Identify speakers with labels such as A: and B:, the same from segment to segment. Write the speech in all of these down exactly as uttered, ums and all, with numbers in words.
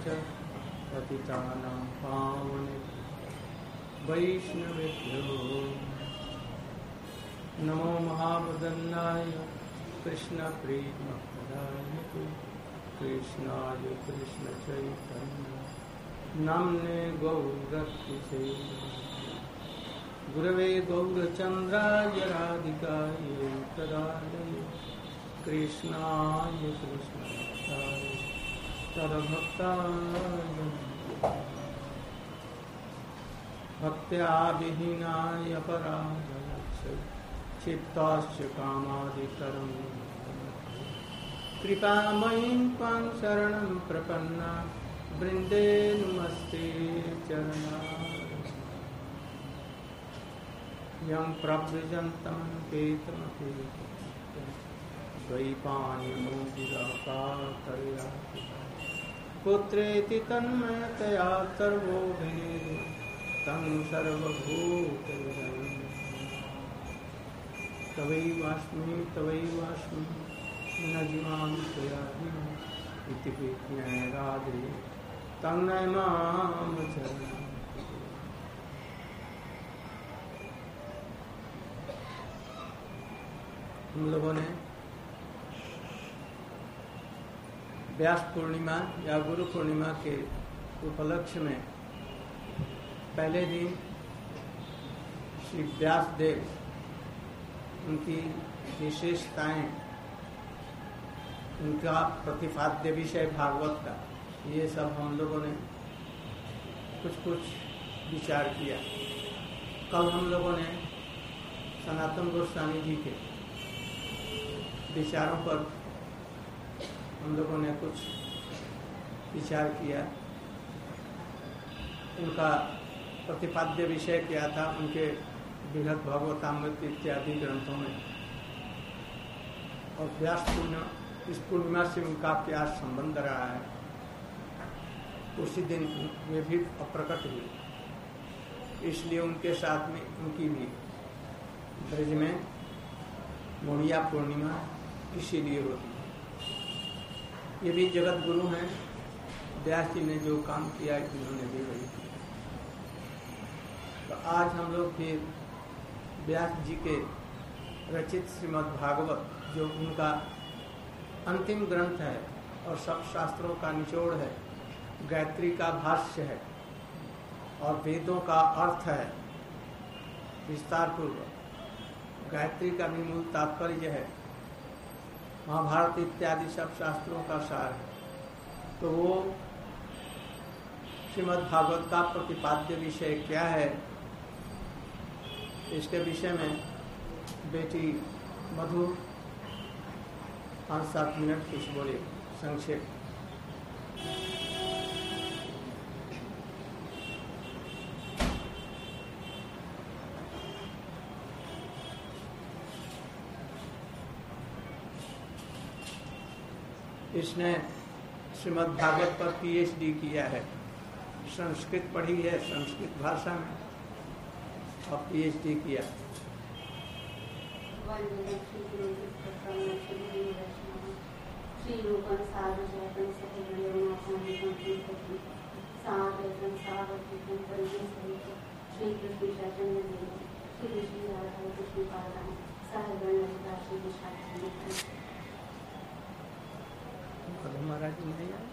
A: च पतितानां पावनेभ्यो वैष्णवेभ्यो नमो महावदन्नाय कृष्णप्रेमप्रदायते कृष्णाय कृष्णचैतन्य नाम्ने गौरक्षसे गुरवे गौरचन्द्राय राधिकायै तदालये कृष्णाय कृष्णभक्ताय तद्भक्ताय भक्त्या विहीनाय पराजलक्ष्य चित्ताश्च कामादितरं कृपामयीं त्वां शरणं प्रपन्ना वृन्दे नमस्ते चरणा यं प्रव्रजन्तं पेतमपि द्वैपायनोऽभिराकातया पुत्रेति तन्मयतया सर्वोऽभिनेदे तं सर्वभूतहृदयं तवैवास्मि तवैवास्मि न जीवामि त्वया विना इति विज्ञाय राधे तं नमामि चरणं। हम लोगों ने व्यास पूर्णिमा या गुरु पूर्णिमा के उपलक्ष्य में पहले दिन श्री व्यास देव उनकी विशेषताएं, उनका प्रतिपाद्य विषय भागवत का, ये सब हम लोगों ने कुछ कुछ विचार किया। कल हम लोगों ने सनातन गोस्वामी जी के विचारों पर हम लोगों ने कुछ विचार किया। उनका प्रतिपाद्य विषय क्या था उनके बृहद भागवतामृत इत्यादि ग्रंथों में, और व्यास पूर्णिमा, इस पूर्णिमा से उनका क्या संबंध रहा है, उसी दिन वे भी अप्रकट हुए। इसलिए उनके साथ में उनकी भी ब्रज में मोड़िया पूर्णिमा इसीलिए होती है। ये भी जगत गुरु हैं, व्यास जी ने जो काम किया इन्होंने भी वही किया। तो आज हम लोग फिर व्यास जी के रचित श्रीमद् भागवत, जो उनका अंतिम ग्रंथ है और सब शास्त्रों का निचोड़ है, गायत्री का भाष्य है और वेदों का अर्थ है विस्तार पूर्वक, गायत्री का भी मूल तात्पर्य है, महाभारत इत्यादि सब शास्त्रों का सार है। तो वो श्रीमद् भागवत का प्रतिपाद्य विषय क्या है, इसके विषय में बेटी मधु पाँच सात मिनट कुछ बोले संक्षेप। इसने श्रीमद् भागवत पर पीएचडी किया है, संस्कृत पढ़ी है, संस्कृत भाषा में, और पीएचडी किया। महाराज नहीं आए,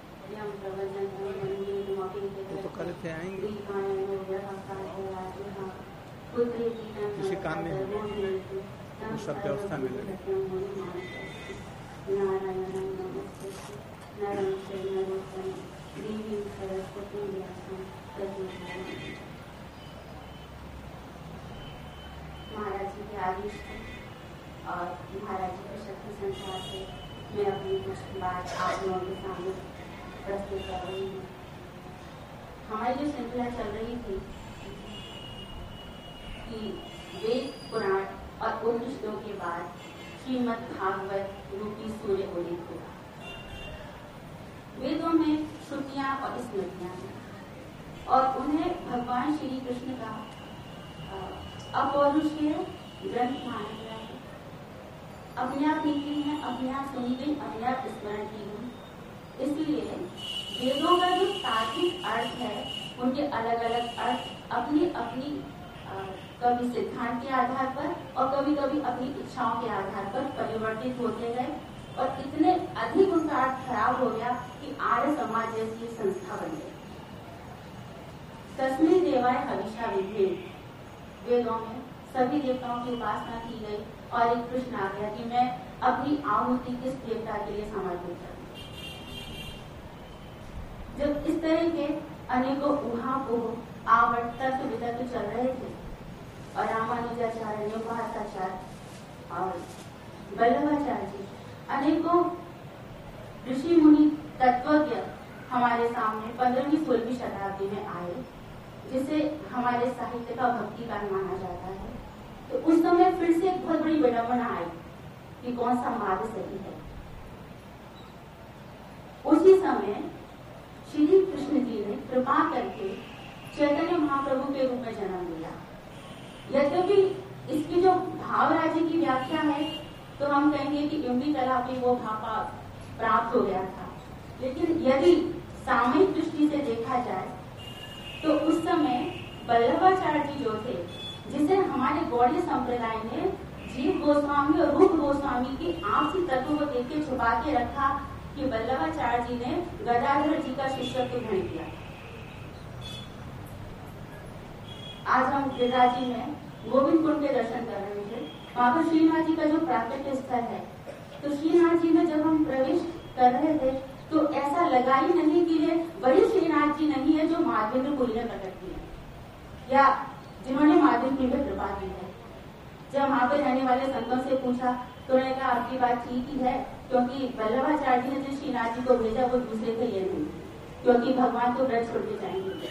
A: वो तो कल थे आएंगे, किसी काम में सब व्यवस्था में लगे।
B: महाराज जी के आदेश थे और महाराज जी के शक्ति संसार से मैं अपनी कुछ बात आप लोगों के सामने प्रस्तुत कर रही हूँ। हमारी जो श्रृंखला चल रही थी कि वेद पुराण और उपनिषदों के बाद श्रीमद् भागवत रूपी सूर्य उदित हुआ। वेदों में श्रुतियां और स्मृतियां हैं और उन्हें भगवान श्री कृष्ण का अपौरुषीय ग्रंथ माना गया है। अपने आप निकली है, अपने आप सुनी गई, अपने आप स्मरण की गई। इसलिए वेदों का जो तार्किक अर्थ है, उनके अलग अलग अर्थ अपनी अपनी कभी सिद्धांत के आधार पर और कभी कभी अपनी इच्छाओं के आधार पर परिवर्तित होते गए और इतने अधिक उनका अर्थ खराब हो गया कि आर्य समाज जैसी संस्था बन गई। तस्मै देवाय हविषा विधे, वेदों में सभी देवताओं की उपासना की गई और एक प्रश्न आ गया कि मैं अपनी आहुति किस देवता के लिए समर्पित करूं। जब इस तरह के अनेकों ऊहापोह आवट तर्क वितर्क चल रहे थे और रामानुजाचार्य, न्योपासकाचार्य और वल्लभाचार्य जी, अनेकों ऋषि मुनि तत्वज्ञ हमारे सामने पंद्रहवीं सोलहवीं शताब्दी में आए, जिसे हमारे साहित्य का भक्तिकाल माना जाता है। तो उस समय फिर से एक बहुत बड़ी विडंबना आई कि कौन सा मार्ग सही है। उसी समय श्री कृष्ण जी ने कृपा करके चैतन्य महाप्रभु के रूप में जन्म लिया। यद्यपि इसकी जो भाव राज्य की व्याख्या है तो हम कहेंगे कि इमली कला में वो भापा प्राप्त हो गया था, लेकिन यदि सामयिक दृष्टि से देखा जाए तो उस समय वल्लभाचार्य जी जो थे, जिसे हमारे गौड़ीय संप्रदाय ने जीव गोस्वामी और रूप गोस्वामी की आपसी तत्व को देख के छुपा के रखा कि वल्लभाचार्य जी ने गदाधर जी का शिष्यत्व ग्रहण किया। आज हम गिरिराज जी में गोविंद कुंड के दर्शन कर रहे थे, वहां पर श्रीनाथ जी का जो प्राकट्य स्थल है, तो श्रीनाथ जी में जब हम प्रवेश कर रहे थे तो ऐसा लगा ही नहीं कि ये वही श्रीनाथ जी नहीं है जो माधवेंद्रपुरी ने प्रकट किया या जिन्होंने माधवेंद्रपुरी में कृपा की है। जब वहां पर रहने वाले संतों से पूछा तो उन्होंने कहा आपकी बात ठीक ही है, क्योंकि वल्लभाचार्य जी ने जिस श्रीनाथ जी को भेजा वो दूसरे थे, ये नहीं, क्योंकि भगवान को व्रत छोड़ के जाएंगे।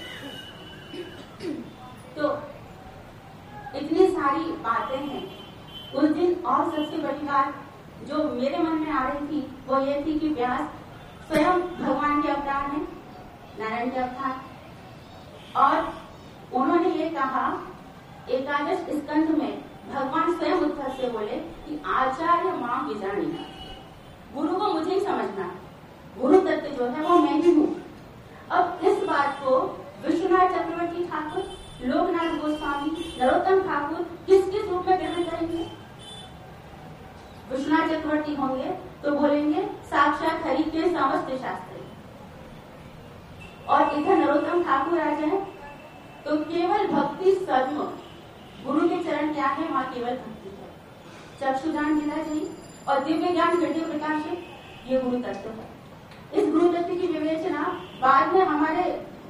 B: तो इतनी सारी बातें हैं उस दिन। और सबसे बड़ी बात जो मेरे मन में आ रही थी वो ये थी कि व्यास स्वयं भगवान के अवतार हैं, नारायण के अवतार, और उन्होंने ये कहा एकादश स्कंध में भगवान स्वयं उद्धव से बोले कि आचार्य मां विजानी, गुरु को मुझे ही समझना, गुरु तत्व जो है वो मैं ही हूँ। अब इस बात को विश्वनाथ चक्रवर्ती ठाकुर, लोकनाथ गोस्वामी, नरोत्तम ठाकुर किस किस रूप में ग्रहण करेंगे? विश्वनाथ चक्रवर्ती होंगे तो बोलेंगे साक्षात हरि के समस्त शास्त्र, और इधर नरोत्तम ठाकुर आ जाए तो केवल भक्ति सर्व, गुरु के चरण क्या है वहां केवल भक्ति है, चक्षुदान जिला जी और दिव्य ज्ञान हृदय प्रकाश, ये गुरु तत्व है। इस गुरु तत्व की विवेचना बाद में हमारे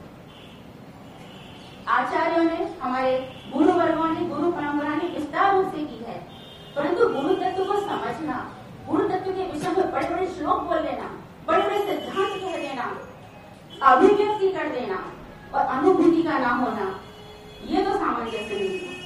B: आचार्यों ने, हमारे गुरु वर्गों ने, गुरु परंपरा ने विस्तार रूप से की है, परंतु गुरु तत्व को समझना, गुरु तत्व के विषय में बड़े बड़े श्लोक बोल लेना, बड़े बड़े सिद्धांत कह देना, अभिव्यक्ति कर देना और अनुभूति का ना होना, ये तो सामंजस्य नहीं है।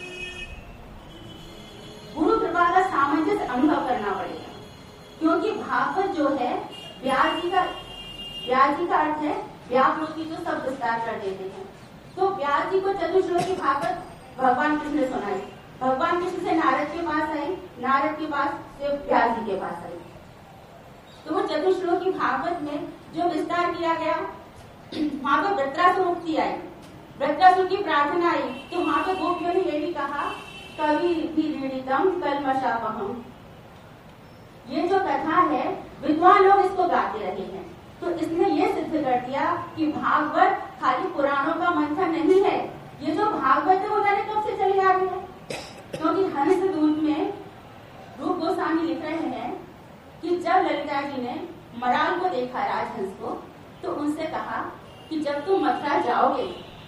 B: गुरु कृपा का सामंजस्य अनुभव करना पड़ेगा, क्योंकि भागवत जो है व्यास जी का, व्यास जी का अर्थ है व्यास की जो सब विस्तार कर देते हैं। तो व्यास जी को चतुश्लोकी भागवत भगवान कृष्ण ने सुनाई, भगवान कृष्ण से नारद के पास आई, नारद के पास से व्यास जी के पास आई। तो वो चतुश्लोकी भागवत में जो विस्तार किया गया, वहां पर वृत्रासुर मुक्ति आई, वृत्रासुर की प्रार्थना आई, तो वहां पर गोपियों ने ये भी कहा कवि भी ऋणितम कल्मषापहम। ये जो कथा है विद्वान लोग इसको गाते रहे हैं, तो इसने ये सिद्ध कर दिया कि भागवत खाली पुराणों का मंथन नहीं है। ये जो भागवत है वो जाने कब से चले आ गया, क्योंकि हंस दूत में रूप गोस्वामी लिख रहे हैं कि जब ललिता जी ने मराल को देखा, राजहंस को, तो उनसे कहा कि जब तुम मथुरा जाओगे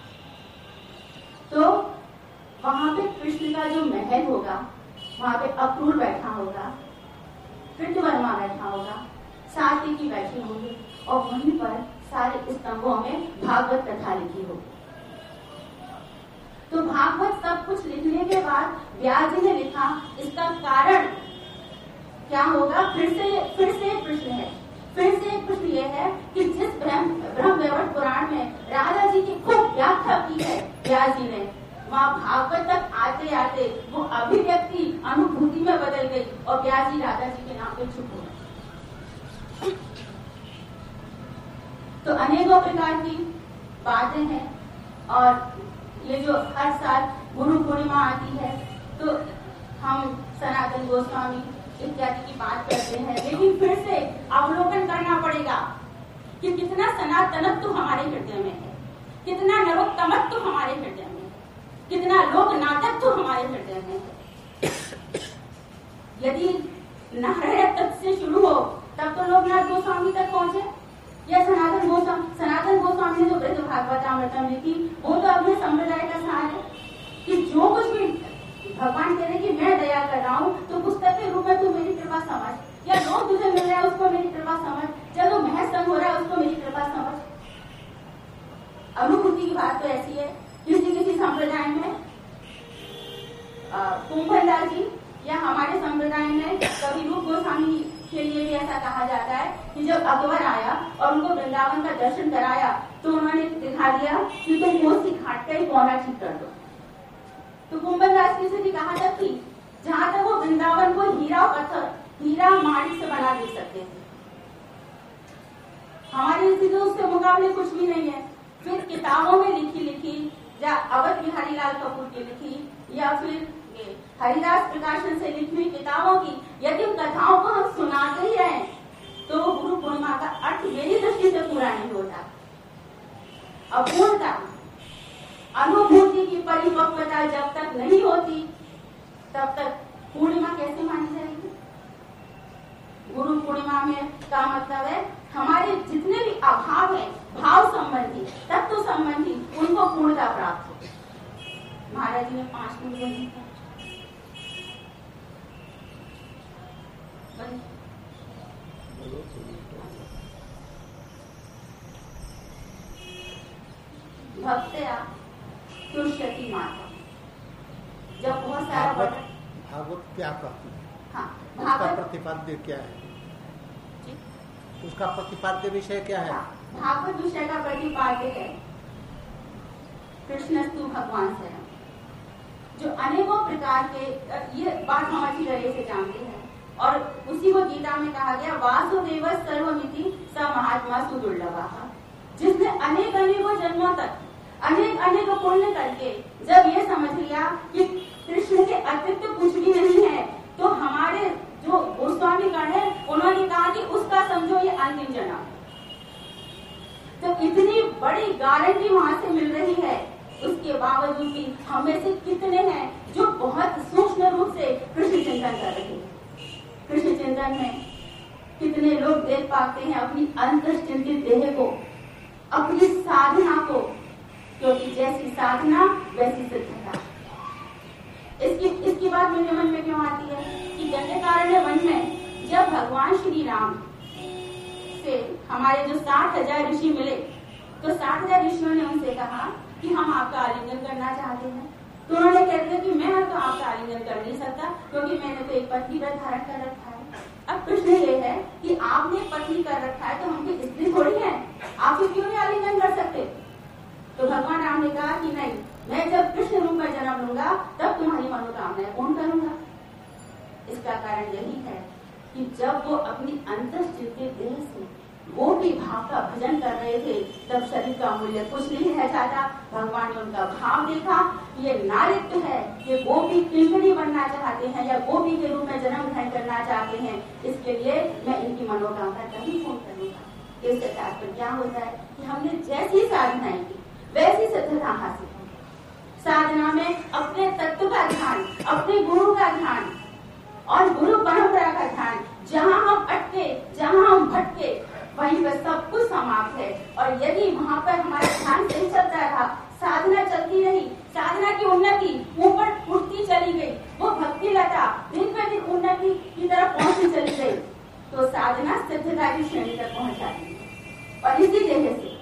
B: तो वहां पे कृष्ण का जो महल होगा, वहां पे अक्रूर बैठा होगा, कृतवर्मा बैठा होगा, सात्विकी बैठी होगी, और वहीं पर सारे स्तंभों में भागवत कथा लिखी होगी। तो भागवत सब कुछ लिखने के बाद व्यास जी ने लिखा, इसका कारण क्या होगा? फिर से फिर से एक प्रश्न है, फिर से एक प्रश्न यह है कि जिस ब्रह्म ब्रह्मवैवर्त पुराण में राधा जी की खूब व्याख्या की है व्यास जी ने, वहाँ भागवत तक आते आते वो अभिव्यक्ति अनुभूति में बदल गई और व्यास जी राधा जी के नाम पे चुप हो गए। तो अनेकों प्रकार की बातें हैं। और ये जो हर साल गुरु पूर्णिमा आती है तो हम सनातन गोस्वामी इत्यादि की बात करते हैं, लेकिन फिर से अवलोकन करना पड़ेगा कि कितना सनातनत्व हमारे हृदय में है, कितना नरोत्तमत्व हमारे हृदय में है, कितना लोकनाथत्व हमारे हृदय में है। यदि नारायण तत्व से शुरू हो तब तो लोकनाथ गोस्वामी तक पहुंचे, या सनातन गोस्वामी सनातन गोस्वामी ने जो ब्रज भागवतामृतम लिखी वो तो अपने संप्रदाय का सार है कि जो कुछ भी भगवान कह रहे कि मैं दया कर रहा हूँ तो पुस्तक के रूप में तू मेरी कृपा समझ, या लोग तुझे मिल रहा है उसको मेरी कृपा समझ, चलो महज संग हो रहा है उसको मेरी कृपा समझ। अनुभूति की बात तो ऐसी है, किसी किसी संप्रदाय में कुंभलदास जी या हमारे संप्रदाय में कवि रूप गोस्वामी के लिए भी ऐसा कहा जाता है कि जब अकबर आया और उनको वृंदावन का दर्शन कराया तो उन्होंने दिखा दिया कि तुम कोसी घाट का ही पौना ठीक कर दो। तो कुंभलदास की स्थिति कहाँ तक थी, जहां तक वो वृंदावन को हीरा पत्थर हीरा माटी से बना दे सकते थे। हमारी स्थिति उसके मुकाबले कुछ भी नहीं है। फिर किताबों में लिखी लिखी या अवध बिहारी लाल कपूर की लिखी या फिर हरिदास प्रकाशन से लिखी हुई किताबों की यदि कथाओं को हम सुनाते ही रहे तो गुरु पूर्णिमा का अर्थ मेरी दृष्टि से पूरा नहीं होता। अपूर्णता अनुभूति की परिपक्वता जब तक नहीं होती तब तक पूर्णिमा कैसे मानी जाएगी। गुरु पूर्णिमा में का मतलब है हमारे जितने भी अभाव है भाव संबंधी तत्व संबंधी उनको पूर्णता प्राप्त हो। महाराज जी ने पांच मिनट बोली भक्तया तुष्यति माता। जब बहुत सारा
A: भागवत क्या कहती है,
B: हाँ,
A: उसका प्रतिपाद्य क्या है, उसका प्रतिपाद्य विषय क्या है?
B: भागवत विषय का प्रतिपाद्य है कृष्णस्तु भगवान से, जो अनेकों प्रकार के, ये बात हम अच्छी तरह से जानते हैं और उसी को गीता में कहा गया वासुदेव सर्वमिति स महात्मा सुदुर्लभः, जिसने अनेक अनेकों जन्मों तक अनेक अनेक पुण्य करके जब ये समझ लिया कि कृष्ण के अतिरिक्त कुछ भी नहीं है तो हमारे जो गोस्वामी गण है उन्होंने कहा कि उसका समझो ये अंतिम जन्म। तो इतनी बड़ी गारंटी वहां से मिल रही है, उसके बावजूद भी हम में से कितने हैं जो बहुत सूक्ष्म रूप से कृष्ण चिंतन कर रहे हैं। कृष्ण चिंतन में कितने लोग देख पाते हैं अपनी अंतर्चिंतित देह को, अपनी साधना को, क्योंकि जैसी साधना वैसी सिद्धता। इसकी इसकी बात मेरे मन में क्यों आती है कि दंडकारण्य वन में जब भगवान श्री राम से हमारे जो साठ हजार ऋषि मिले तो साठ हजार ऋषियों ने उनसे कहा कि हम आपका आलिंगन करना चाहते हैं। तो उन्होंने कह दिया कि मैं तो आपका आलिंगन कर नहीं सकता क्योंकि मैंने तो एक पत्नी व्रत धारण कर रखा है। अब प्रश्न ये है कि आपने पत्नी कर रखा है तो हम भी स्त्री थोड़ी है, आप क्यों नहीं आलिंगन कर सकते। तो भगवान राम ने कहा कि नहीं, मैं जब कृष्ण रूप में जन्म लूंगा तब तुम्हारी मनोकामनाएं पूर्ण करूंगा। इसका कारण यही है कि जब वो अपनी अंतर्चिंतित देह से गोपी भाव का भजन कर रहे थे तब शरीर का मूल्य कुछ नहीं रह जाता। भगवान ने उनका भाव देखा, ये नारित्व है, ये गोपी किंकरी बनना चाहते हैं या गोपी के रूप में जन्म ग्रहण करना चाहते हैं, इसके लिए मैं इनकी मनोकामना कभी पूर्ण करूंगा। इससे तात्पर्य क्या होता है कि हमने जैसी साधनाएं की वैसी सिद्धता हासिल की। साधना में अपने तत्व का ध्यान, अपने गुरु का ध्यान और गुरु परंपरा का ध्यान, जहाँ हम अटके, जहाँ हम भटके वहीं पर सब कुछ समाप्त है। और यदि वहाँ पर हमारा ध्यान सही चलता रहा, साधना चलती रही, साधना की उन्नति ऊपर उठती चली गई, वो भक्ति लता दिन पे दिन उन्नति की तरफ पहुंचती चली गई, तो साधना सिद्धता की श्रेणी तक पहुंच जाती है। और इसी तरह से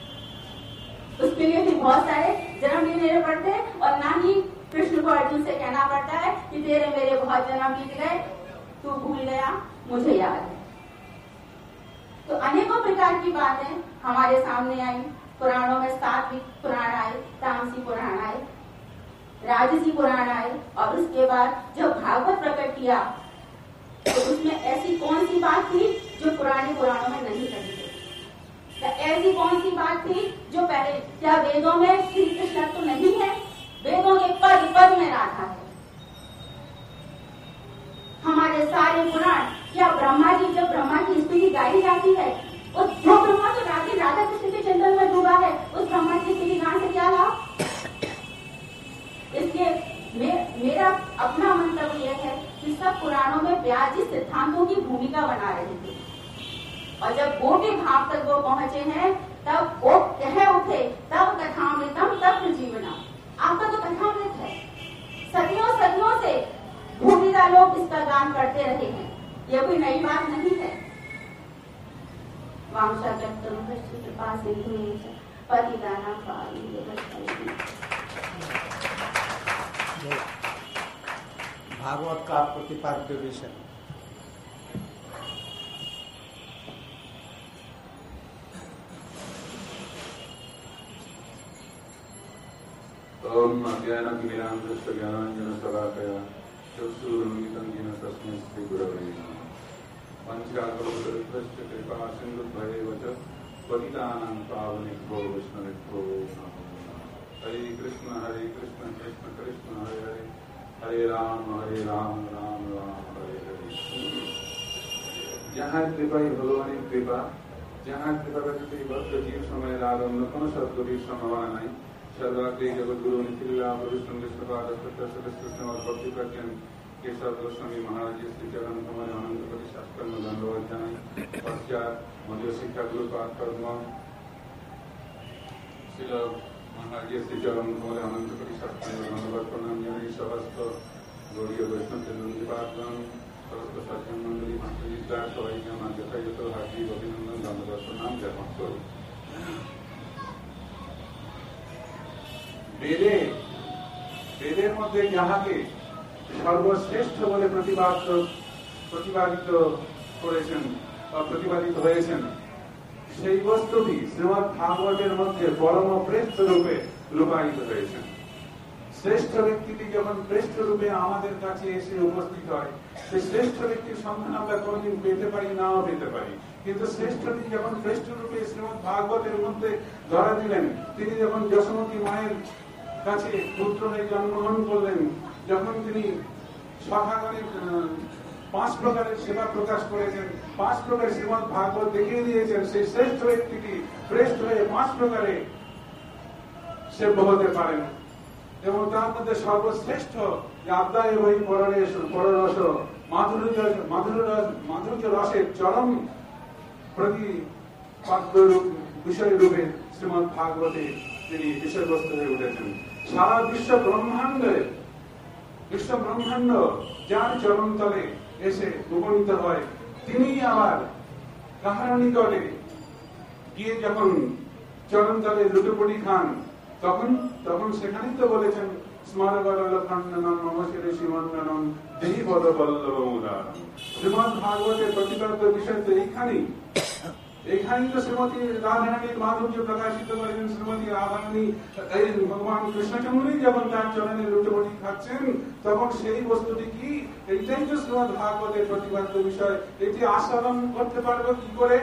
B: उसके लिए भी बहुत सारे जन्म नहीं लेने पड़ते और ना ही कृष्ण को अर्जुन से कहना पड़ता है कि तेरे मेरे बहुत जन्म बीत गए, तू भूल गया, मुझे याद है। तो अनेकों प्रकार की बातें हमारे सामने आई। पुराणों में सात्विक पुराण आए, तामसी पुराण आए, राजसी पुराण आए और उसके बाद जब भागवत प्रकट किया तो उसमें ऐसी कौन सी बात थी जो पुराने पुराणों में नहीं कही गई। ऐसी कौन सी बात थी जो पहले, क्या वेदों में श्री कृष्ण तो नहीं है? वेदों के पद पद में राधा है। हमारे सारे पुराण, क्या ब्रह्मा जी, जब ब्रह्मा की स्तुति गाई जाती है, उस जो ब्रह्मा तो राधे राधा कृष्ण के चंदन में डूबा है, उस ब्रह्मा की स्तुति गाने से क्या लाभ? इसलिए मे, मेरा अपना मंतव्य यह है कि सब पुराणों में व्यास जी सिद्धांतों की भूमिका बना रहे थे, और जब गोटे भाव तक वो पहुंचे हैं तब वो कह उठे, तब कथामृतम तब जीवना। आपका तो कथामृत है, सदियों सदियों से भूमिका लोग इसका गान करते रहे हैं, ये कोई नई बात नहीं है। वांशा कृपा सिंधु पतिदाना
A: भागवत का प्रतिपाद्य विषय।
C: ओम अज्ञानतिमिरान्धस्य ज्ञानाञ्जनशलाकया चक्षुरुन्मिलितं येन तस्मै श्रीगुरवे नमः। पंचाकल्पतरुभ्यश्च कृपा सिन्धुभ्येव च पतितानां पावनेभ्यो वैष्णवेभ्यो नमो नमः। हरे कृष्ण हरे कृष्ण कृष्ण कृष्ण हरे हरे, हरे राम हरे राम राम राम हरे हरे। जहाँ कृपाई भगवान कृपा, जहाँ कृपा करते भक्त जीव समय लाभ অন্য কোনো সদ্গতির সম্ভাবনা নাই। सर्वाग्रे जगद्गुरु निखिला प्रभुसंग सपाद सत्य सदस्य भक्ति प्रज्ञान केशव गोस्वामी महाराज श्री चरण कमल आनंद पति शास्त्र में धन्यवाद जानाई। पश्चात मध्य शिक्षा गुरु पाठ कर्म श्री महाराज श्री चरण कमल आनंद पति शास्त्र में धन्यवाद प्रणाम जानाई। समस्त गौड़ीय वैष्णव चंद्रपादगण समस्त सज्जन मंडली मातृ सबाई के मान यथायथ हार्दिक अभिनंदन धन्यवाद प्रणाम ज्ञापन करो। বেদে বেদের মধ্যে যাহাকে সর্বশ্রেষ্ঠ বলে প্রতিপাদিত প্রতিপাদিত করেছেন বা প্রতিপাদিত হয়েছেন, সেই বস্তুটি শ্রীমদ্ ভাগবতের মধ্যে পরম শ্রেষ্ঠ রূপে রূপায়িত হয়েছেন। শ্রেষ্ঠ ব্যক্তিটি যখন শ্রেষ্ঠ রূপে আমাদের কাছে এসে উপস্থিত হয়, সেই শ্রেষ্ঠ ব্যক্তির সন্ধান আমরা কোনদিন পেতে পারি, নাও পেতে পারি, কিন্তু শ্রেষ্ঠটি যখন শ্রেষ্ঠ রূপে শ্রীমদ্ ভাগবতের মধ্যে ধরা দিলেন, তিনি যখন যশোমতী মায়ের কাছে পুত্র হয়ে জন্মগ্রহণ করলেন, যখন তিনি সখাগণের পাঁচ প্রকারের সেবা প্রকাশ করেছেন, পাঁচ প্রকার শ্রীমদ্ ভাগবত দেখিয়ে দিয়েছেন, সেই শ্রেষ্ঠ ব্যক্তিটি শ্রেষ্ঠ হয়ে পাঁচ প্রকারে সেব্য হতে পারেন। এবং তার মধ্যে সর্বশ্রেষ্ঠ আদ্যায় বই পররেশ পররস মাধুর্য মাধুর্য মাধুর্য রসের চরম প্রতিপাদ্য বিষয় রূপে শ্রীমদ্ ভাগবতে তিনি বিষয়বস্তু হয়ে উঠেছেন। সারা বিশ্ব ব্রহ্মাণ্ডে বিশ্ব ব্রহ্মাণ্ড যার চরণতলে এসে উপনীত হয়, তিনি আবার কাহার নিকটে গিয়ে যখন চরণতলে লুটোপুটি খান, তখন তখন সেখানেই তো বলেছেন স্মারকরলখণ্ডনম মমশির শিবন্দনম দেহি পদবল্লভমুদার। শ্রীমদ্ ভাগবতের প্রতিপাদ্য বিষয় তো এইখানেই এইখানেই তো শ্রীমতী রাধারানীর মাধুর্য প্রকাশিত করেছেন। শ্রীমতী রাধারানী এই ভগবান কৃষ্ণচন্দ্রই যখন তার চরণে লুটোপুটি খাচ্ছেন, তখন সেই বস্তুটি কি, এইটাই তো শ্রীমদ্ ভাগবতের প্রতিপাদ্য বিষয়। এটি আস্বাদন করতে পারবো কি করে?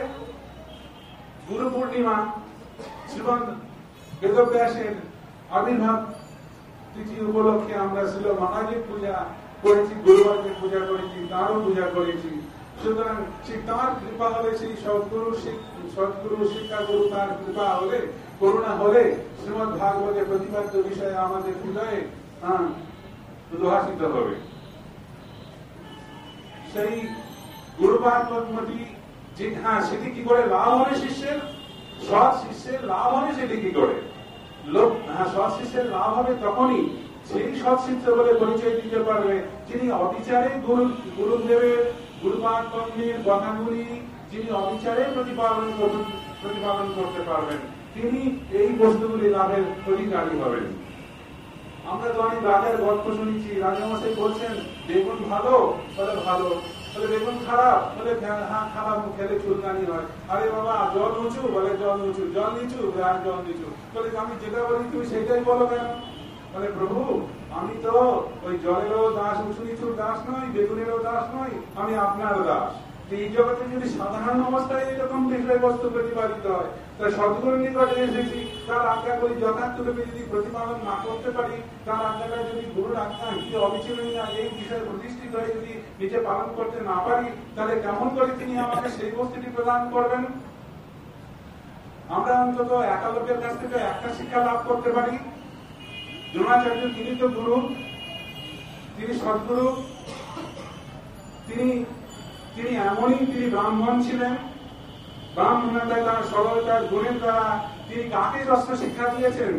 C: গুরু পূর্ণিমা শ্রীমদ্ বেদব্যাসের আবির্ভাব তিথি উপলক্ষে আমরা ছিল মহারাজের পূজা করেছি, গুরুবারকে পূজা করেছি, তাঁরও পূজা করেছি। সুতরাং সেই তাঁর কৃপা হলে, সেই সদ্গুরু সদ্গুরু শিক্ষা গুরু তার কৃপা হলে, করুণা হলে শ্রীমদ্ ভাগবতের প্রতিপাদ্য বিষয়ে আমাদের হৃদয়ে উদ্ভাসিত হবে। সেই গুরুবার পদ্মটি যে হ্যাঁ সেটি কি করে লাভ হবে শিষ্যের? সৎ শিষ্যের লাভ হবে সেটি কি করে? লোক হ্যাঁ সৎ শিষ্যের লাভ হবে তখনই, সেই সৎ শিষ্য বলে পরিচয় দিতে পারবে যিনি অবিচারে গুরু গুরুদেবের গুরুপাদ পদ্মের কথাগুলি যিনি অবিচারে প্রতিপালন প্রতিপালন করতে পারবেন, তিনি এই বস্তুগুলি লাভের অধিকারী হবেন। আমরা তো অনেক রাজার গল্প শুনেছি, রাজামশাই বলছেন বেগুন ভালো বলে ভালো, বলে বেগুন খারাপ বলে হ্যাঁ খারাপ, খেলে চুলকানি হয়। আরে বাবা জল উঁচু বলে জল উঁচু, জল নিচু আর জল নিচু, বলে আমি যেটা বলি তুমি সেটাই বলো কেন? বলে প্রভু আমি তো ওই জলেরও দাস, উঁচু নিচুর দাস নই, বেগুনেরও দাস নই, আমি আপনার দাস। এই জগতে যদি সাধারণ অবস্থায় এরকম বিষয়বস্তু প্রতিপাদিত হয়, তাই সদ্গুরুর নিকটে এসেছি, তার আজ্ঞাগুলি যথার্থরূপে যদি প্রতিপালন না করতে পারি, তার আজ্ঞাটা যদি গুরুর আজ্ঞা হিসেবে অবিচ্ছিন্ন এই বিষয়ে প্রতিষ্ঠিত হয়ে যদি নিজে পালন করতে না পারি, তাহলে কেমন করে তিনি আমাকে সেই বস্তুটি প্রদান করবেন? আমরা অন্তত একালকের কাছ থেকে একটা শিক্ষা লাভ করতে পারি। দ্রোণাচার্য তিনি তো গুরু, তিনি সদ্গুরু, তিনি তিনি এমনই তিনি ব্রাহ্মণ ছিলেন। ব্রাহ্মণতায় তার সরলতার গুণের দ্বারা তিনি কাকে যস্ত শিক্ষা দিয়েছেন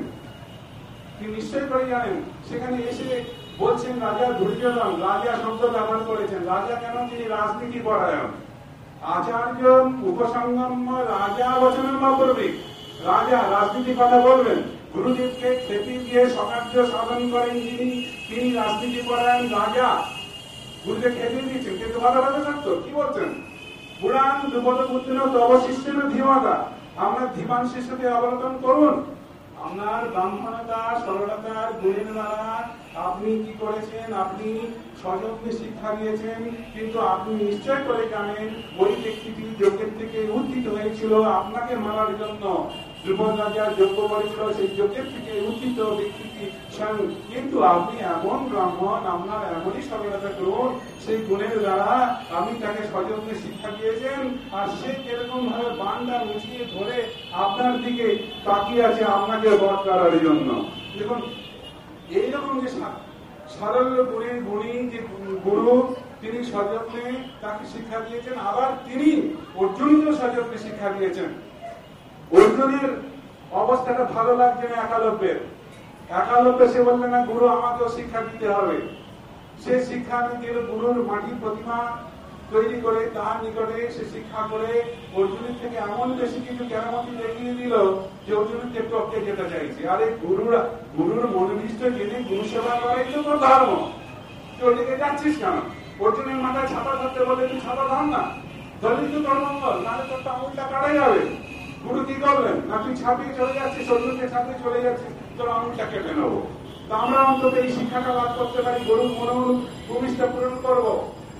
C: তিনি নিশ্চয় করে জানেন। সেখানে এসে বলছেন রাজা দুর্যোধন, রাজা শব্দ ব্যবহার করেছেন। রাজা কেন? তিনি রাজনীতি পরায়ণ, আচার্য উপসংগম রাজা বচন বা করবে। রাজা রাজনীতি কথা বলবেন, গুরুদেবকে খেপি দিয়ে সকার্য সাধন করেন যিনি, তিনি রাজনীতি পরায়ণ রাজা। গুরুদেব খেপে দিয়েছেন, কিন্তু কথা কথা সত্য। কি বলছেন? পুরাণ দুপদ পুত্র তব শিষ্যের ধীমতা, আমরা ধীমান শিষ্যকে অবলম্বন করুন। আপনার ব্রাহ্মণতা সরলতার গুণের দ্বারা আপনি কি করেছেন? আপনি সযত্নে শিক্ষা দিয়েছেন, কিন্তু আপনি নিশ্চয় করে জানেন ওই ব্যক্তিটি যজ্ঞের থেকে উত্থিত হয়েছিল আপনাকে মারার জন্য। দ্রুপদ রাজা যজ্ঞ করেছিল, সেই যজ্ঞের থেকে উত্থিত ব্যক্তিটি স্বয়ং। কিন্তু আপনি এমন ব্রাহ্মণ, আপনার এমনই সরলতা করুন, সেই গুণের দ্বারা আপনি তাকে সযত্নে শিক্ষা দিয়েছেন, আর সে কিরকম ভাবে বান্ডা মুছিয়ে ধরে আপনার দিকে তাকিয়ে আছে আপনাকে বধ করার জন্য। দেখুন এইরকম যে সারল্য গুণের গুণী যে গুরু, তিনি সযত্নে তাকে শিক্ষা দিয়েছেন, আবার তিনি অর্জুনকেও সযত্নে শিক্ষা দিয়েছেন। অর্জুনের অবস্থাটা ভালো লাগছে না একালব্যের। একালব্য সে বললে না গুরু আমাকেও শিক্ষা দিতে হবে। সে শিক্ষা নিতে গুরুর মাটির প্রতিমা তৈরি করে তার নিকটে সে শিক্ষা করে অর্জুনের থেকে এমন বেশি কিছু কেরামতি দেখিয়ে দিল যে অর্জুনকে টপকে যেতে চাইছে। আরে গুরুরা গুরুর মনোনিষ্ঠ জেনে গুরু সেবা করাই তো তোর ধর্ম, তুই ওদিকে যাচ্ছিস কেন? অর্জুনের মাথায় ছাপা ধরতে বলে তুই ছাপা ধর না, ধরলি তো তোর মঙ্গল, নাহলে তোর তো আঙুলটা কাটাই যাবে। গুরু কি করবেন? না তুই ছাপিয়ে চলে যাচ্ছিস, অর্জুনকে ছাপিয়ে চলে যাচ্ছিস, তোর আঙুলটা কেটে নেবো। তা আমরা অন্তত এই শিক্ষাটা লাভ করতে পারি, গরুর মনোভূমিষ্ঠ পূরণ করবো।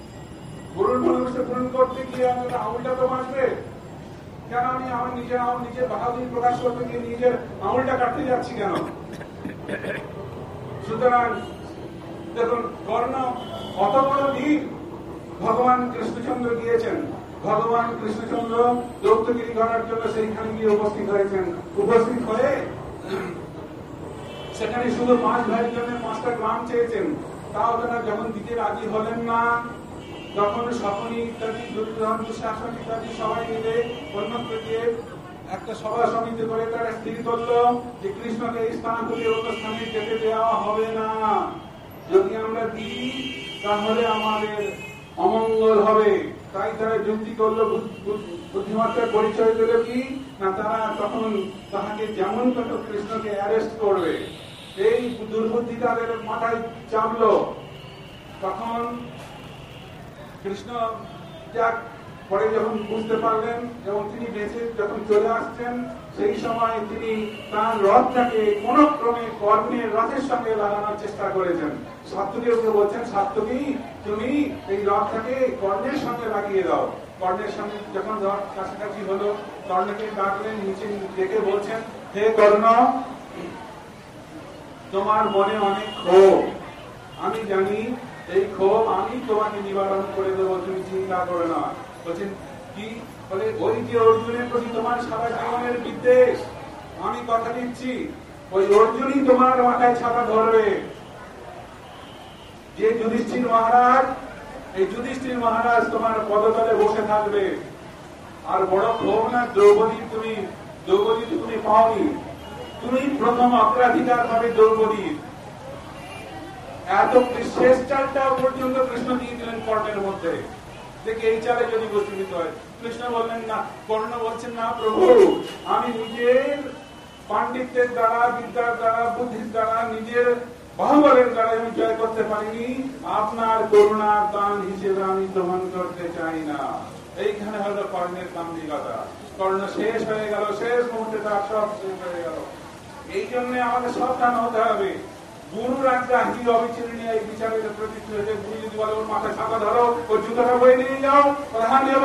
C: গরুর মনোভূমিষ্ঠ পূরণ করতে গিয়ে অন্তত আঙুলটা তো বাঁচবে। কেন আমি আমার নিজের আমার নিজের বাহাদুরি প্রকাশ করতে গিয়ে নিজের আঙুলটা কাটতে যাচ্ছি কেন? সুতরাং দেখুন কর্ণ অত বড় বীর ভগবান কৃষ্ণচন্দ্র গিয়েছেন। ভগবান কৃষ্ণচন্দ্র দৌত্যগিরি করার জন্য সেইখানে গিয়ে উপস্থিত হয়েছেন। উপস্থিত হয়ে সেখানে শুধু পাঁচ ভাইয়ের জন্য পাঁচটা গ্রাম চেয়েছেন, তাও তারা যখন দিতে রাজি হলেন না, তখন সকনি ইত্যাদি দুর্যোধন দুঃশাসন ইত্যাদি সবাই মিলে অন্যত্র গিয়ে একটা সভা সমিতি করে তারা স্থির করলো যে কৃষ্ণকে এই স্থান থেকে অন্য স্থানে যেতে দেওয়া হবে না। যদি আমরা দিই তাহলে আমাদের অমঙ্গল হবে। তাই তারা যুক্তি করলো, বুদ্ধিমত্তার পরিচয় দিল কি না, তারা তখন তাহাকে যেমন তত কৃষ্ণকে অ্যারেস্ট করবে, এই দুর্বুদ্ধি তাদের মাথায় চাপলো। তখন কৃষ্ণ যাক পরে যখন বুঝতে পারলেন এবং তিনি বেঁচে যখন চলে আসছেন, সেই সময় তিনি তার রথটাকে কোন ক্রমে কর্ণের রথের সঙ্গে লাগানোর চেষ্টা করেছেন। সাত্তকীকে বলছেন, সাত্তকী তুমি এই রথটাকে কর্ণের সঙ্গে লাগিয়ে দাও। কর্ণের সঙ্গে যখন রথ কাছাকাছি হলো, কর্ণকে ডাকলেন, নিচে ডেকে বলছেন, হে কর্ণ, তোমার মনে অনেক ক্ষোভ, আমি জানি এই ক্ষোভ আমি তোমাকে নিবারণ করে দেবো, তুমি চিন্তা করো না। বলছেন কি? বলে ওই যে অর্জুনের প্রতি তোমার সারা জীবনের বিদ্বেষ, আমি কথা দিচ্ছি ওই অর্জুনই তোমার মাথায় ছাতা ধরবে। যে যুধিষ্ঠির মহারাজ, এই যুধিষ্ঠির মহারাজ তোমার পদতলে বসে থাকবে। আর বড় ক্ষোভ না, দ্রৌপদী তুমি দ্রৌপদী তুমি পাওনি, তুমি প্রথম অগ্রাধিকার পাবে দ্রৌপদীর। এত শেষ চালটা পর্যন্ত কৃষ্ণ দিয়ে দিলেন কর্ণের মধ্যে, দেখে এই চালে যদি বস্তুবিত হয়। কৃষ্ণ বললেন না, কর্ণ বলছেন না প্রভু, আমি নিজের পাণ্ডিত্যের দ্বারা, বিদ্যার দ্বারা, বুদ্ধির দ্বারা, নিজের বাহুবলের দ্বারা আমি জয় করতে পারিনি, আপনার করুণার দান হিসেবে আমি গ্রহণ করতে চাই না। এইখানে হলো কর্ণের দাম্ভিকতা। কর্ণ শেষ হয়ে গেল, শেষ মুহূর্তে তার সব শেষ হয়ে গেল। এই জন্য আমাদের সাবধান হতে হবে। গুরুর আজ্ঞাহীন অবিচ্ছিন্নীয় এই বিচারের প্রতিষ্ঠিত হয়েছে। গুরু যদি বলে ওর মাথায় ছাতা ধরো, ওর জুতোটা বয়ে নিয়ে যাও, হ্যাঁ নেব,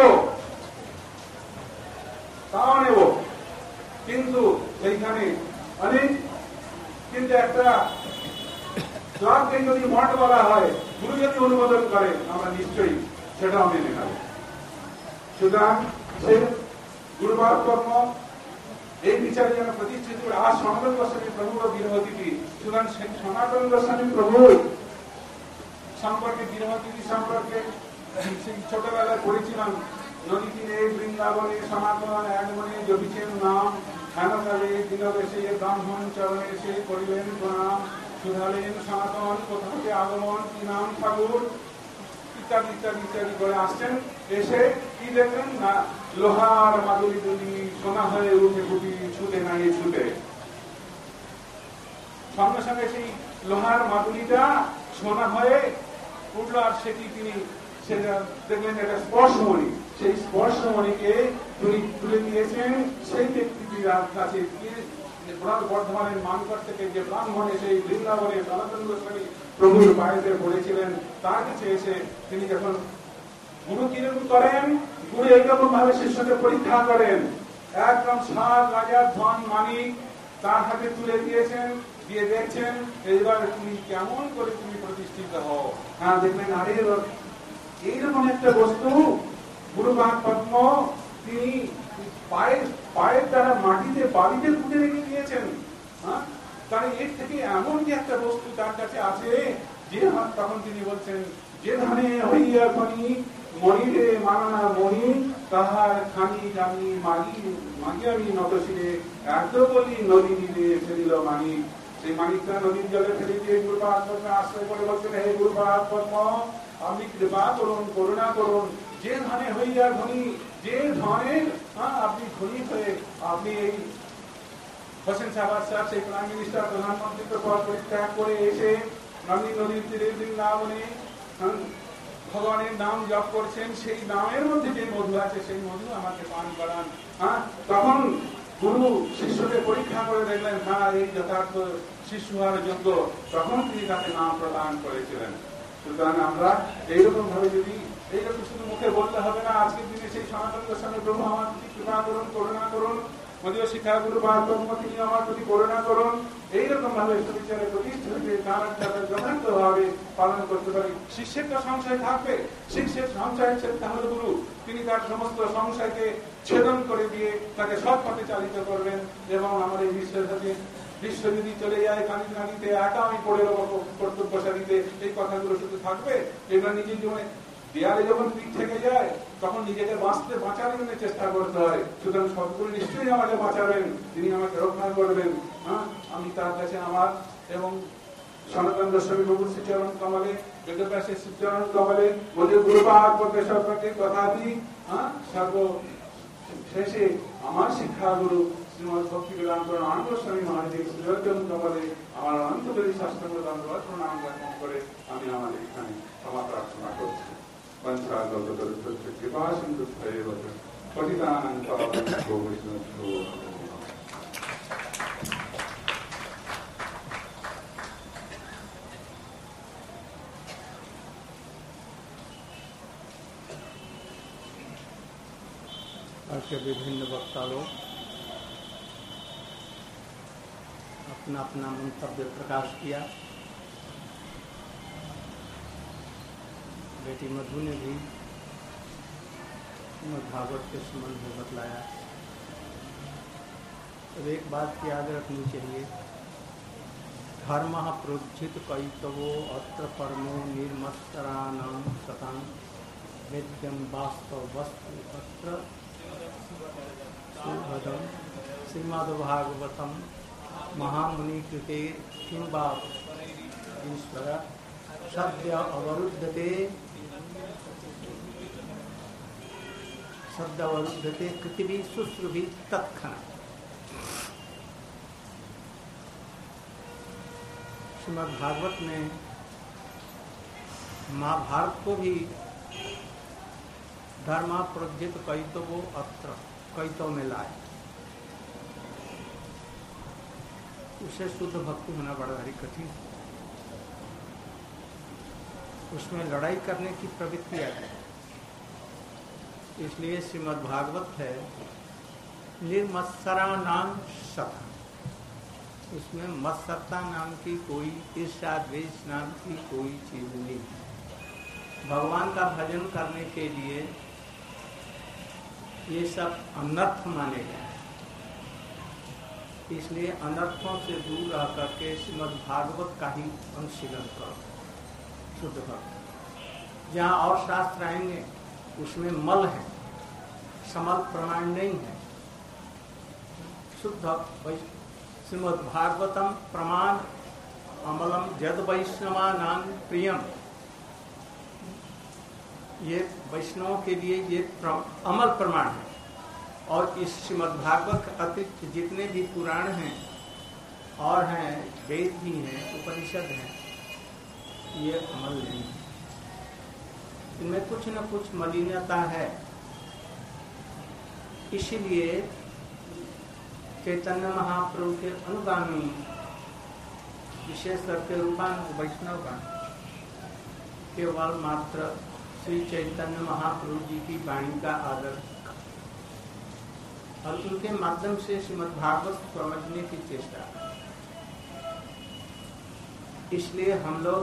C: তাও নেব। কিন্তু সেইখানে অনেক, কিন্তু একটা ক্লাবকে যদি মঠ বলা হয়, গুরু যদি অনুমোদন করে, আমরা নিশ্চয়ই সেটাও মেনে নেব। সুতরাং সে গুরুবার কর্ম এই বিচারে যেন প্রতিষ্ঠিত করে। আর সনাতন গোস্বামী প্রভুর বিরহতিথি, সুতরাং সনাতন গোস্বামী প্রভু সম্পর্কে বিরহতিথি সম্পর্কে ছোটবেলায় পড়েছিলাম। নদী তীরে বৃন্দাবনে সনাতন এক মনে জপিছেন নাম, হেনকালে দিনবেশে ব্রাহ্মণ চরণে সে করিলেন প্রণাম, শুধালেন সনাতন কোথাতে আগমন, কি নাম ঠাকুর, ইত্যাদি ইত্যাদি ইত্যাদি করে আসছেন। এসে কি দেখলেন না, লোহার মাদুলি দুলি সোনা হয়ে উঠে ফুটি ছুটে নাই ছুটে। সঙ্গে সঙ্গে সেই লোহার মাদুলিটা সোনা হয়ে উঠল, আর সেটি তিনি সেটা দেখলেন একটা স্পর্শমণি। সেই স্পর্শমণিকে তিনি তুলে দিয়েছেন সেই ব্যক্তিটির কাছে। বর্ধমানের মানকর থেকে যে ব্রাহ্মণ সেই বৃন্দাবনে সনাতন গোস্বামী প্রভুর বাড়িতে পড়েছিলেন, তার কাছে এসে তিনি যখন গুরু কিরকম করেন, গুরু এইরকম ভাবে শিষ্যকে পরীক্ষা করেন। একদম সাত রাজার ধন মানিক তার হাতে তুলে দিয়েছেন, দিয়ে দেখছেন এইবার তুমি কেমন করে তুমি প্রতিষ্ঠিত হও। হ্যাঁ দেখবেন, আরে এইরকম একটা বস্তু গুরুপাদ পদ্ম তিনি পায়ের পায়ের দ্বারা মাটিতে বালিতে পুঁতে রেখে দিয়েছেন। হ্যাঁ, তাহলে এর থেকে এমন যে একটা বস্তু তার কাছে আছে, যে তখন তিনি বলছেন, যে ধানে হইয়া খনি মণিরে মানানা মণি, তাহার খানি জানি মাগি মাগিয়ামি নতশিরে, এত বলি নদী দিলে ফেলিল মানিক। সেই মানিকটা নদীর জলে ফেলে দিয়ে গুরুপাদ পদ্ম আশ্রয় করে বলছেন, হে গুরুপাদ পদ্ম আপনি কৃপা করুন, করুণা করুন। যে ধানে হইয়া ধনী, যে ধনের আপনি ধনী হয়ে আপনি এই হোসেন শাহবাজ সাহেব সেই প্রাইম মিনিস্টার প্রধানমন্ত্রীর পদ পরিত্যাগ করে এসে নদী নদীর তীরে বৃন্দাবনে ভগবানের নাম জপ করছেন, সেই নামের মধ্যে যে মধু আছে সেই মধু আমাকে পান করান। হ্যাঁ, তখন গুরু শিষ্যকে পরীক্ষা করে দেখলেন, হ্যাঁ এই যথার্থ শিষ্য হওয়ার যোগ্য, তখন তিনি তাকে নাম প্রদান করেছিলেন। সুতরাং আমরা এইরকম ভাবে যদি এইরকম শুধু মুখে বলতে হবে না, আজকের দিনে সেই সনাতন গোস্বামী প্রভু আমার প্রতি কৃপা করুন, করুণা করুন, মদীয় শিক্ষা গুরু বাহ্ম তিনি আমার প্রতি করুণা করুন, এইরকম ভাবে সুবিচারে প্রতিষ্ঠিত যথার্থ ভাবে পালন করতে পারি। শিষ্যের তো সংশয় থাকবে, শিষ্যের সংশয় তাহলে গুরু তিনি তার সমস্ত সংশয়কে ছেদন করে দিয়ে তাকে সৎ পথে চালিত করবেন। এবং আমাদের বিশ্বের সাথে বিশ্ব যদি চলে যায় কানিতে কানিতে একা আমি পড়ে দেবো কর্তব্য সারিতে, এই কথাগুলো শুধু থাকবে। এবার নিজের জীবনে দেয়ালে যখন পিঠ থেকে যায় তখন নিজেকে বাঁচতে বাঁচার জন্য চেষ্টা করতে হয়। সুতরাং সবগুলো নিশ্চয়ই আমাকে বাঁচাবেন, তিনি আমাকে রক্ষা করবেন। হ্যাঁ, আমি তার কাছে আমার এবং সনাতন গোস্বামী প্রভুর শ্রীচরণ কমলে, বেদব্যাসের শ্রীচরণ কমলে, মোদের গুরুপাদ পদ্মে সর্বকে কথা দিই। হ্যাঁ, সর্ব শেষে আমার শিক্ষাগুরু শ্রীমদ ভক্তি বেদান্ত আনন্দ গোস্বামী মহারাজের শ্রীচরণ কমলে আমার অনন্তকারী শাস্ত্র দণ্ডবত প্রণাম জ্ঞাপন করে আমি আমাদের এখানে ক্ষমা প্রার্থনা করছি। কৃপা সিন্ধু পতিতানাং পাবনেভ্যো বৈষ্ণবেভ্যো নমো নমঃ।
A: आज के विभिन्न वक्ता लोग अपना अपना मंतव्य प्रकाश किया। बेटी मधु ने भी भागवत के संबंध में बतलाया। अब एक बात की याद रखनी चाहिए, धर्म प्रोज्झित कैतवो अत्र परमो निर्मत्सराणां सतां वेद्यं वास्तव वस्तु अत्र सुभदं श्रीमद्भागवतं महामुनि कृते किं वा ईश्वर सद्य अवरुद्धते शब्द अवरुद्धते पृथ्वी शुश्रुभि तत्क्षण। श्रीमद् भागवत में महाभारत को भी धर्मा प्रोज्झित कैतवो अत्र कैतव में लाए, उसे शुद्ध भक्ति होना बड़ा भारी कठिन। उसमें लड़ाई करने की प्रवृत्ति आती है। इसलिए श्रीमद् भागवत है निर्मत्सरा नाम सता, उसमें मत्सरता नाम की कोई, ईर्ष्या द्वेष नाम की कोई चीज नहीं है। भगवान का भजन करने के लिए ये सब अनर्थ माने गए, इसलिए अनर्थों से दूर रह करके श्रीमद् भागवत का ही अनुशीलन करो। शुद्ध भक्त जहाँ और शास्त्र आएंगे उसमें मल है, समल प्रमाण नहीं है। शुद्ध श्रीमद् भागवतम प्रमाण अमलम जद वैष्णवा नाम प्रियम, ये वैष्णवों के लिए ये अमल प्रमाण है। और इस श्रीमद् भागवत अतिरिक्त जितने भी पुराण हैं और हैं, वेद भी हैं, उपनिषद हैं, ये अमल नहीं है। इनमें कुछ न कुछ मलिनता है। इसीलिए चैतन्य महाप्रभु के अनुगामी, विशेष करके रूपानुग वैष्णवगण केवल मात्र श्री चैतन्य महाप्रभु जी की वाणी का आदर और उनके माध्यम से श्रीमद् भागवत समझने की चेष्टा। इसलिए हम लोग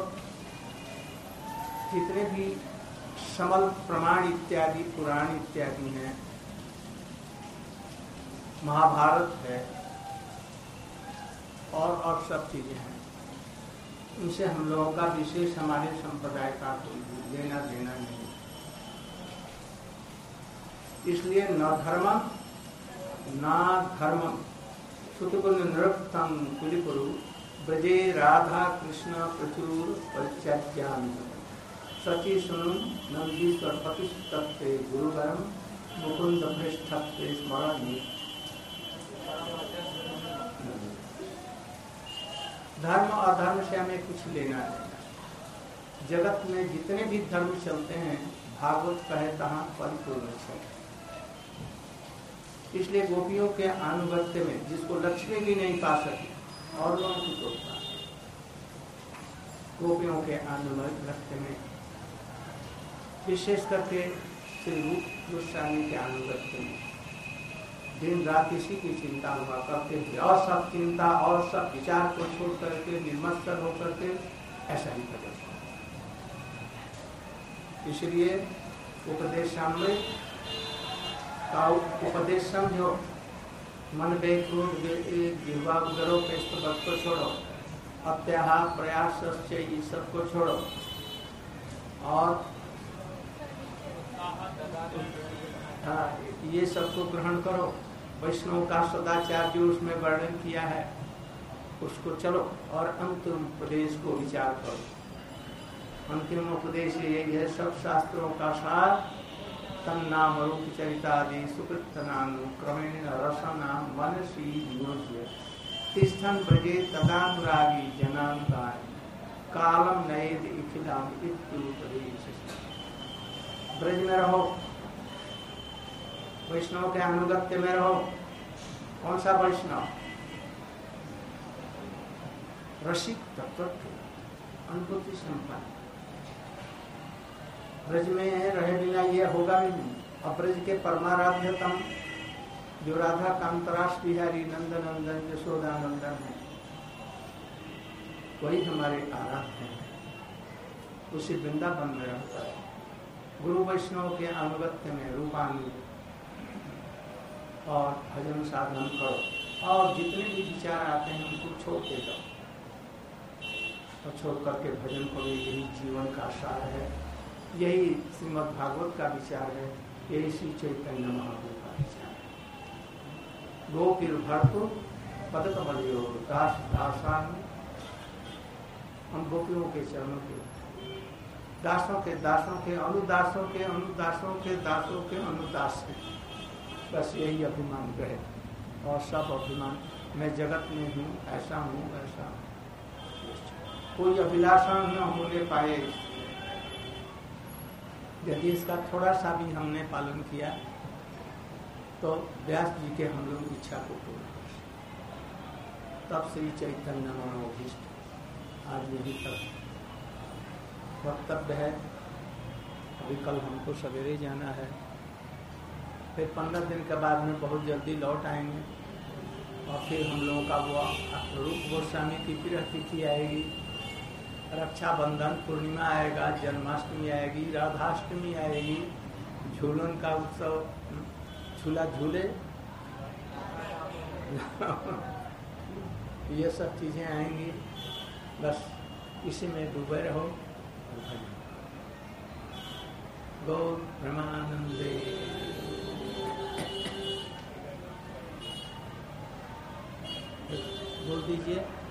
A: जितने भी समल प्रमाण इत्यादि पुराण इत्यादि हैं, महाभारत है और और सब चीजें हैं, उनसे हम लोगों का विशेष हमारे संप्रदाय का कोई लेना देना नहीं। इसलिए न धर्मम न धर्मम सुतुकुल नृप्तम कुलिपुरु ब्रजे राधा कृष्ण प्रचुर परिचर्यामि सची सुनु नंदीश्वर प्रतिष्ठते गुरुवरम मुकुंद पृष्ठते स्मरणी। धर्म अधर्म से हमें कुछ लेना है। जगत में जितने भी धर्म चलते हैं, भागवत कहे तहाँ परिपूर्ण चलते। इसलिए गोपियों के अनुगत्य में जिसको लक्ष्मी भी नहीं पा सकी और लोगों की तो गोपियों के अनुगत्य में, विशेष करके श्री रूप गोस्वामी के अनुगत्य में दिन रात इसी की चिंता हुआ करते थे और सब चिंता और सब विचार को छोड़ करके निर्मत्सर होकर के ऐसा ही भजन। इसलिए उपदेश सामने का उपदेश समझो, मन बेक्रोध जिह्वा उदरो पेस्त को छोड़ो, अत्याहार प्रयास ये सबको छोड़ो और ये सबको ग्रहण करो। वैष्णव का सदाचार जो उसमें वर्णन किया है उसको चलो और अंतिम उपदेश को विचार करो। अंतिम उपदेश यही है, सब शास्त्रों का सार तन्नाम रूप चरितादि सुकृत नाम क्रमेण रसनाम मनसी योज्य तिष्ठन ब्रजे तदानुरागी जनांताय कालम नयेद इखिलाम इत्युपदेश। ब्रज में रहो, वैष्णव के अनुगत्य में रहो। कौन सा वैष्णव? रसिक तत्व अनुभूति संपन्न। ब्रज में रहे बिना ये होगा भी नहीं। और ब्रज के परमाराध्यतम जो राधा कांतरास बिहारी नंदन नंदन यशोदा नंदन है, वही हमारे आराध्य हैं। उसी वृंदावन में रहता है। गुरु वैष्णव के अनुगत्य में रूपानुग और भजन साधन करो और जितने भी विचार आते हैं उनको छोड़ के जाओ और छोड़ करके भजन करो। यही जीवन का सार है, यही श्रीमद् भागवत का विचार है, यही श्री चैतन्य महाप्रभु का विचार है। गोपीर भर्तु पदकमलियो दास दासान, हम गोपियों के चरणों के दासों के दासों के अनुदासों के अनुदासों के दासों के अनुदास है। बस यही अभिमान रहे और सब अभिमान मैं जगत में हूँ, ऐसा हूँ ऐसा हूँ, कोई अभिलाषा न होने पाए। यदि इसका थोड़ा सा भी हमने पालन किया तो व्यास जी के हम लोग इच्छा को पूर्ण कर सकते। तब श्री चैतन्य मनोभीष्ट आज यही तक वक्तव्य है। अभी कल हमको सवेरे जाना है, फिर पंद्रह दिन के बाद में बहुत जल्दी लौट आएंगे और फिर हम लोगों का वो रूप गोस्वामी की प्रिय तिथि आएगी, रक्षाबंधन, पूर्णिमा आएगा, जन्माष्टमी आएगी, राधाष्टमी आएगी, झूलन का उत्सव, झूला झूले ये सब चीजें आएंगी। बस इसी में डूबे रहो। गौर ब्रह्मानंदे। बोल दीजिए।